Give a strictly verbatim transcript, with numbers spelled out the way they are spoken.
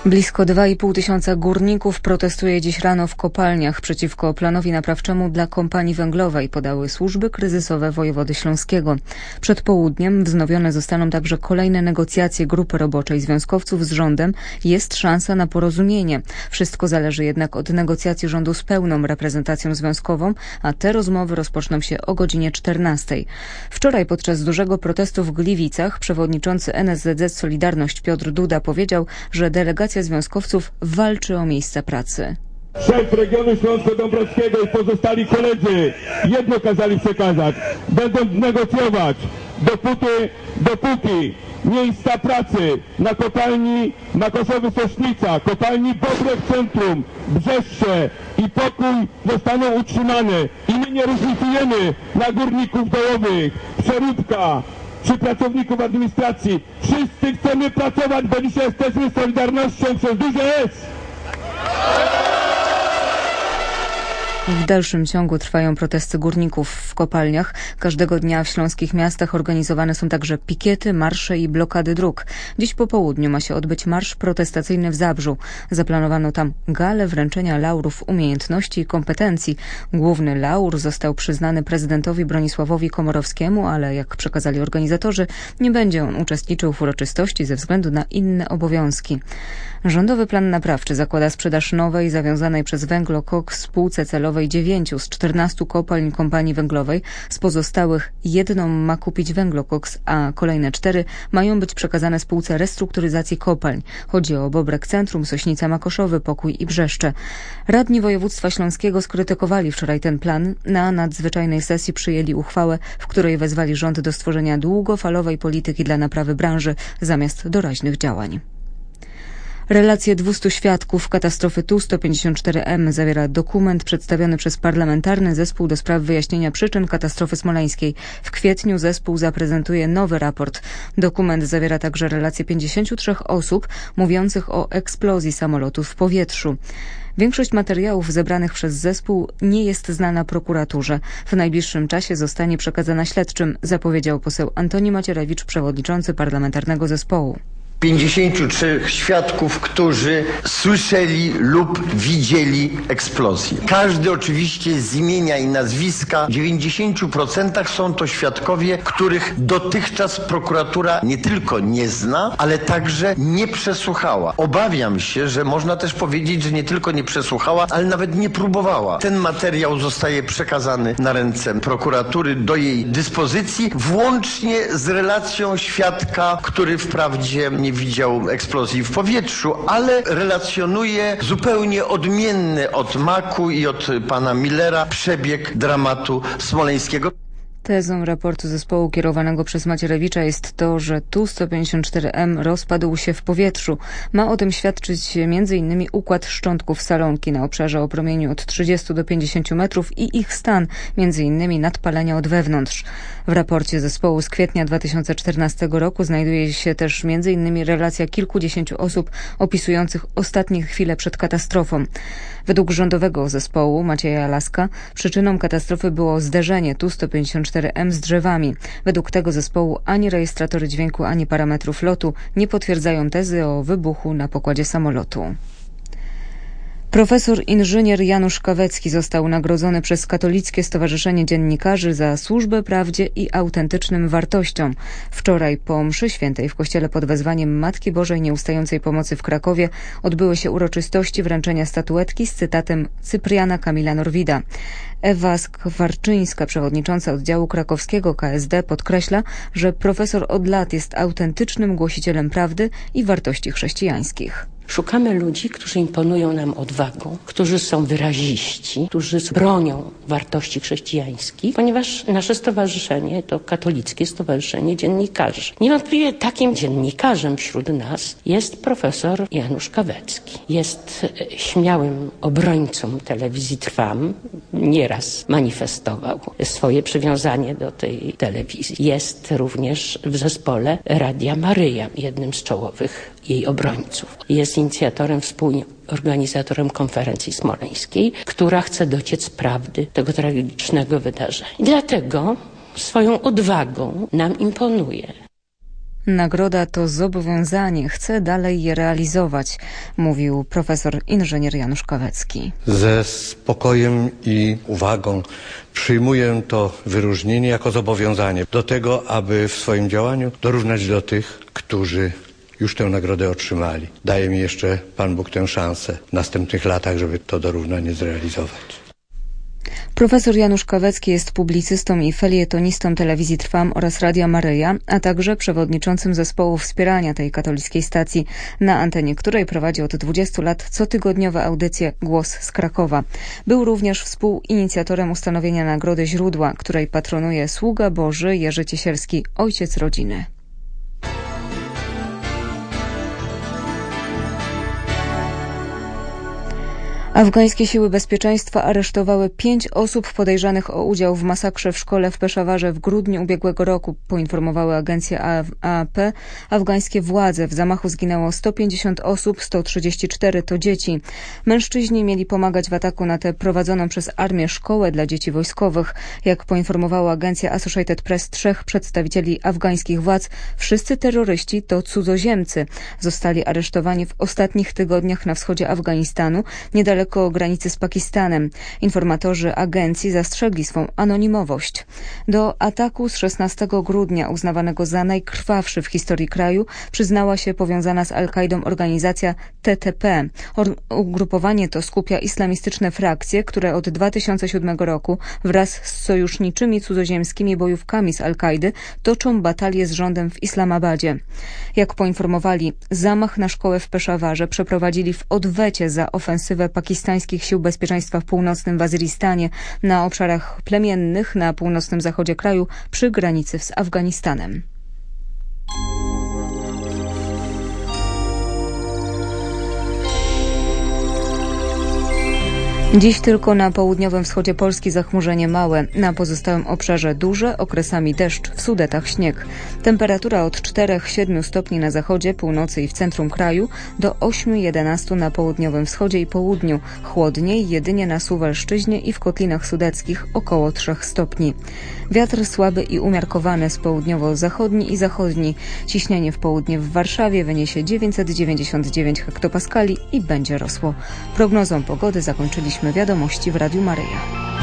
Blisko dwa i pół tysiąca górników protestuje dziś rano w kopalniach przeciwko planowi naprawczemu dla kompanii węglowej, podały służby kryzysowe wojewody śląskiego. Przed południem wznowione zostaną także kolejne negocjacje grupy roboczej związkowców z rządem. Jest szansa na porozumienie. Wszystko zależy jednak od negocjacji rządu z pełną reprezentacją związkową, a te rozmowy rozpoczną się o godzinie czternastej. Wczoraj podczas dużego protestu w Gliwicach przewodniczący N S Z Z Solidarność Piotr Duda powiedział, że delegacja związkowców walczy o miejsca pracy. Szef regionu śląsko-dąbrowskiego i pozostali koledzy jedno kazali przekazać. Będą negocjować dopóty, dopóki miejsca pracy na kopalni Makoszowy-Sosznica, kopalni Bobrek Centrum, Brzeszcze i Pokój zostaną utrzymane. I my nie różnicujemy na górników dołowych, przeróbka czy pracowników administracji. Wszyscy chcemy pracować, bo dzisiaj jesteśmy Solidarnością przez duże S. W dalszym ciągu trwają protesty górników w kopalniach. Każdego dnia w śląskich miastach organizowane są także pikiety, marsze i blokady dróg. Dziś po południu ma się odbyć marsz protestacyjny w Zabrzu. Zaplanowano tam galę wręczenia laurów umiejętności i kompetencji. Główny laur został przyznany prezydentowi Bronisławowi Komorowskiemu, ale jak przekazali organizatorzy, nie będzie on uczestniczył w uroczystości ze względu na inne obowiązki. Rządowy plan naprawczy zakłada sprzedaż nowej, zawiązanej przez Węglokoks spółce celowej dziewięciu z czternastu kopalń kompanii węglowej. Z pozostałych jedną ma kupić Węglokoks, a kolejne cztery mają być przekazane spółce restrukturyzacji kopalń. Chodzi o Bobrek Centrum, Sośnica Makoszowy, Pokój i Brzeszcze. Radni województwa śląskiego skrytykowali wczoraj ten plan. Na nadzwyczajnej sesji przyjęli uchwałę, w której wezwali rząd do stworzenia długofalowej polityki dla naprawy branży zamiast doraźnych działań. Relacje dwustu świadków katastrofy Tu sto pięćdziesiąt cztery M zawiera dokument przedstawiony przez Parlamentarny Zespół do spraw wyjaśnienia przyczyn katastrofy smoleńskiej. W kwietniu zespół zaprezentuje nowy raport. Dokument zawiera także relacje pięćdziesięciu trzech osób mówiących o eksplozji samolotu w powietrzu. Większość materiałów zebranych przez zespół nie jest znana prokuraturze. W najbliższym czasie zostanie przekazana śledczym, zapowiedział poseł Antoni Macierewicz, przewodniczący Parlamentarnego Zespołu. pięćdziesięciu trzech świadków, którzy słyszeli lub widzieli eksplozję. Każdy oczywiście z imienia i nazwiska. W dziewięćdziesięciu procentach są to świadkowie, których dotychczas prokuratura nie tylko nie zna, ale także nie przesłuchała. Obawiam się, że można też powiedzieć, że nie tylko nie przesłuchała, ale nawet nie próbowała. Ten materiał zostaje przekazany na ręce prokuratury do jej dyspozycji, włącznie z relacją świadka, który wprawdzie nie widział eksplozji w powietrzu, ale relacjonuje zupełnie odmienny od Maku i od pana Millera przebieg dramatu smoleńskiego. Tezą raportu zespołu kierowanego przez Macierewicza jest to, że Tu sto pięćdziesiąt cztery M rozpadł się w powietrzu. Ma o tym świadczyć między innymi układ szczątków salonki na obszarze o promieniu od trzydziestu do pięćdziesięciu metrów i ich stan, między innymi nadpalenia od wewnątrz. W raporcie zespołu z kwietnia dwa tysiące czternastego roku znajduje się też między innymi relacja kilkudziesięciu osób opisujących ostatnie chwile przed katastrofą. Według rządowego zespołu Macieja Laska przyczyną katastrofy było zderzenie Tu sto pięćdziesiąt cztery M z drzewami. Według tego zespołu ani rejestratory dźwięku, ani parametrów lotu nie potwierdzają tezy o wybuchu na pokładzie samolotu. Profesor inżynier Janusz Kawecki został nagrodzony przez Katolickie Stowarzyszenie Dziennikarzy za służbę prawdzie i autentycznym wartościom. Wczoraj po mszy świętej w kościele pod wezwaniem Matki Bożej Nieustającej Pomocy w Krakowie odbyły się uroczystości wręczenia statuetki z cytatem Cypriana Kamila Norwida. Ewa Skwarczyńska, przewodnicząca oddziału krakowskiego K S D, podkreśla, że profesor od lat jest autentycznym głosicielem prawdy i wartości chrześcijańskich. Szukamy ludzi, którzy imponują nam odwagą, którzy są wyraziści, którzy bronią wartości chrześcijańskich, ponieważ nasze stowarzyszenie to Katolickie Stowarzyszenie Dziennikarzy. Niewątpliwie takim dziennikarzem wśród nas jest profesor Janusz Kawecki. Jest śmiałym obrońcą telewizji Trwam. Nieraz manifestował swoje przywiązanie do tej telewizji. Jest również w zespole Radia Maryja, jednym z czołowych jej obrońców. Jest inicjatorem, współorganizatorem konferencji smoleńskiej, która chce dociec prawdy tego tragicznego wydarzenia. I dlatego swoją odwagą nam imponuje. Nagroda to zobowiązanie, chcę dalej je realizować, mówił profesor inżynier Janusz Kawecki. Ze spokojem i uwagą przyjmuję to wyróżnienie jako zobowiązanie do tego, aby w swoim działaniu dorównać do tych, którzy już tę nagrodę otrzymali. Daje mi jeszcze Pan Bóg tę szansę w następnych latach, żeby to dorównanie zrealizować. Profesor Janusz Kawecki jest publicystą i felietonistą telewizji Trwam oraz Radia Maryja, a także przewodniczącym zespołu wspierania tej katolickiej stacji, na antenie której prowadzi od dwudziestu lat cotygodniowe audycje Głos z Krakowa. Był również współinicjatorem ustanowienia Nagrody Źródła, której patronuje sługa Boży Jerzy Ciesielski, ojciec rodziny. Afgańskie siły bezpieczeństwa aresztowały pięć osób podejrzanych o udział w masakrze w szkole w Peszawarze w grudniu ubiegłego roku, poinformowały agencje A A P. Afgańskie władze. W zamachu zginęło sto pięćdziesiąt osób, sto trzydzieści cztery to dzieci. Mężczyźni mieli pomagać w ataku na tę prowadzoną przez armię szkołę dla dzieci wojskowych. Jak poinformowała agencja Associated Press, trzech przedstawicieli afgańskich władz, wszyscy terroryści to cudzoziemcy. Zostali aresztowani w ostatnich tygodniach na wschodzie Afganistanu, niedaleko granicy z Pakistanem. Informatorzy agencji zastrzegli swą anonimowość. Do ataku z szesnastego grudnia, uznawanego za najkrwawszy w historii kraju, przyznała się powiązana z Al-Kaidą organizacja T T P. Ugrupowanie to skupia islamistyczne frakcje, które od dwa tysiące siódmego roku wraz z sojuszniczymi cudzoziemskimi bojówkami z Al-Kaidy toczą batalię z rządem w Islamabadzie. Jak poinformowali, zamach na szkołę w Peszawarze przeprowadzili w odwecie za ofensywę pakistańskich sił bezpieczeństwa w północnym Waziristanie, na obszarach plemiennych na północnym zachodzie kraju przy granicy z Afganistanem. Dziś tylko na południowym wschodzie Polski zachmurzenie małe, na pozostałym obszarze duże, okresami deszcz, w Sudetach śnieg. Temperatura od czterech do siedmiu stopni na zachodzie, północy i w centrum kraju, do ośmiu do jedenastu na południowym wschodzie i południu. Chłodniej jedynie na Suwalszczyźnie i w Kotlinach Sudeckich, około trzech stopni. Wiatr słaby i umiarkowany z południowo-zachodni i zachodni. Ciśnienie w południe w Warszawie wyniesie dziewięćset dziewięćdziesiąt dziewięć hektopaskali i będzie rosło. Prognozą pogody zakończyliśmy wiadomości w Radiu Maryja.